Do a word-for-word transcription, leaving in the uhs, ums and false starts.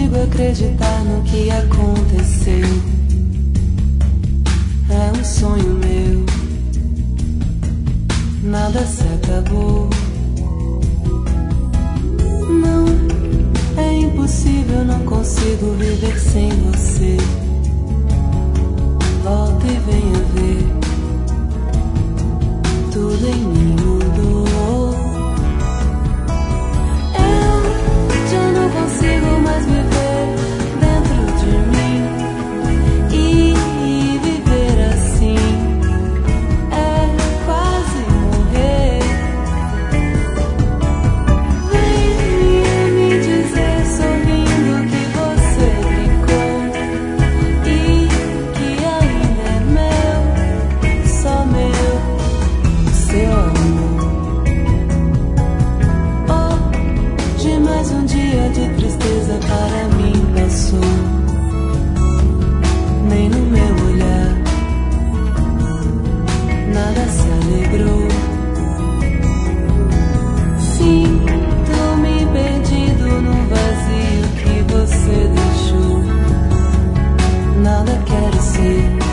consigo acreditar no que aconteceu. É um sonho meu, nada se acabou. Não, é impossível, não consigo viver sem você. Volta e venha ver, tudo em mim mudou. Eu já não consigo mais viver dentro de mim, e viver assim é quase morrer. Venha me dizer sorrindo que você ficou e que ainda é meu, só meu, seu amor. Hoje mais um dia de tristeza para mim passou. Nem no meu olhar nada se alegrou. Sinto-me perdido no vazio que você deixou. Nada quero ser